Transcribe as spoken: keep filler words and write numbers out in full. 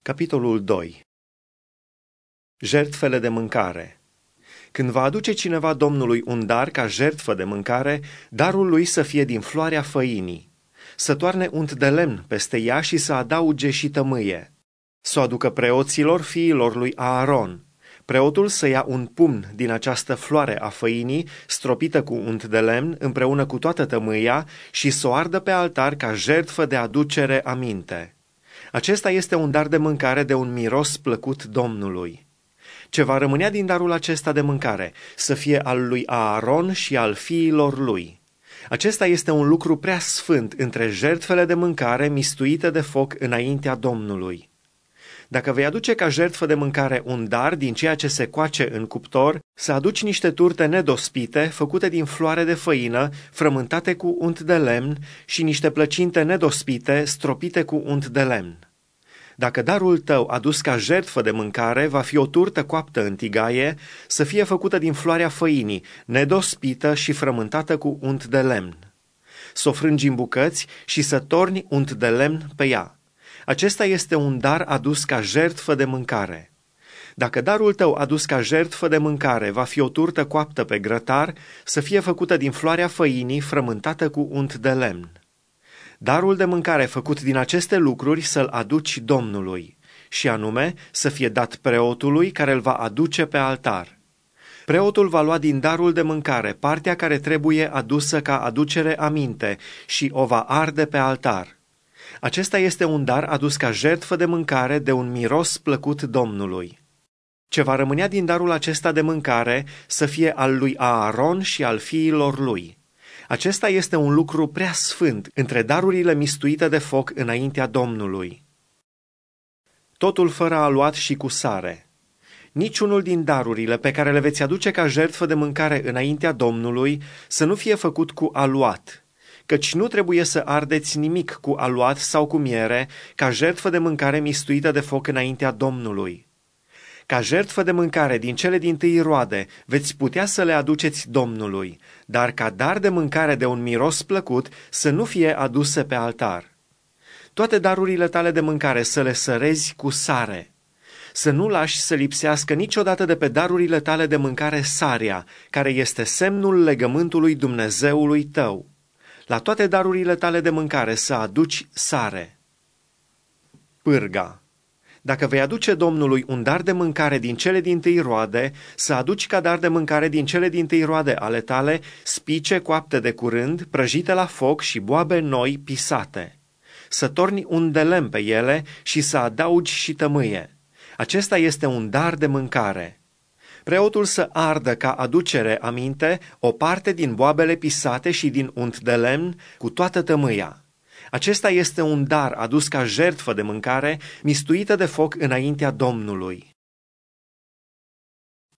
Capitolul doi. Jertfele de mâncare. Când va aduce cineva Domnului un dar ca jertfă de mâncare, darul lui să fie din floarea făinii. Să toarne unt de lemn peste ea și să adauge și tămâie. Să o aducă preoților fiilor lui Aaron. Preotul să ia un pumn din această floare a făinii, stropită cu unt de lemn, împreună cu toată tămâia, și să o ardă pe altar ca jertfă de aducere aminte. Acesta este un dar de mâncare de un miros plăcut Domnului. Ce va rămânea din darul acesta de mâncare să fie al lui Aaron și al fiilor lui. Acesta este un lucru prea sfânt între jertfele de mâncare mistuite de foc înaintea Domnului. Dacă vei aduce ca jertfă de mâncare un dar din ceea ce se coace în cuptor, să aduci niște turte nedospite, făcute din floare de făină, frământate cu unt de lemn, și niște plăcinte nedospite, stropite cu unt de lemn. Dacă darul tău adus ca jertfă de mâncare va fi o turtă coaptă în tigaie, să fie făcută din floarea făinii, nedospită și frământată cu unt de lemn. Să o frângi în bucăți și să torni unt de lemn pe ea. Acesta este un dar adus ca jertfă de mâncare. Dacă darul tău adus ca jertfă de mâncare va fi o turtă coaptă pe grătar, să fie făcută din floarea făinii, frământată cu unt de lemn. Darul de mâncare făcut din aceste lucruri să-l aduci Domnului, și anume să fie dat preotului care îl va aduce pe altar. Preotul va lua din darul de mâncare partea care trebuie adusă ca aducere aminte și o va arde pe altar. Acesta este un dar adus ca jertfă de mâncare de un miros plăcut Domnului. Ce va rămânea din darul acesta de mâncare să fie al lui Aaron și al fiilor lui. Acesta este un lucru prea sfânt între darurile mistuite de foc înaintea Domnului. Totul fără aluat și cu sare. Niciunul din darurile pe care le veți aduce ca jertfă de mâncare înaintea Domnului să nu fie făcut cu aluat, căci nu trebuie să ardeți nimic cu aluat sau cu miere ca jertfă de mâncare mistuită de foc înaintea Domnului. Ca jertfă de mâncare din cele dintâi roade veți putea să le aduceți Domnului, dar ca dar de mâncare de un miros plăcut să nu fie aduse pe altar. Toate darurile tale de mâncare să le sărezi cu sare. Să nu lași să lipsească niciodată de pe darurile tale de mâncare sarea, care este semnul legământului Dumnezeului tău. La toate darurile tale de mâncare să aduci sare. Pârga. Dacă vei aduce Domnului un dar de mâncare din cele dintâi roade, să aduci ca dar de mâncare din cele dintâi roade ale tale spice coapte de curând, prăjite la foc și boabe noi pisate. Să torni un de lemn pe ele și să adaugi și tămâie. Acesta este un dar de mâncare. Preotul să ardă ca aducere aminte o parte din boabele pisate și din unt de lemn cu toată tămâia. Acesta este un dar adus ca jertfă de mâncare, mistuită de foc înaintea Domnului.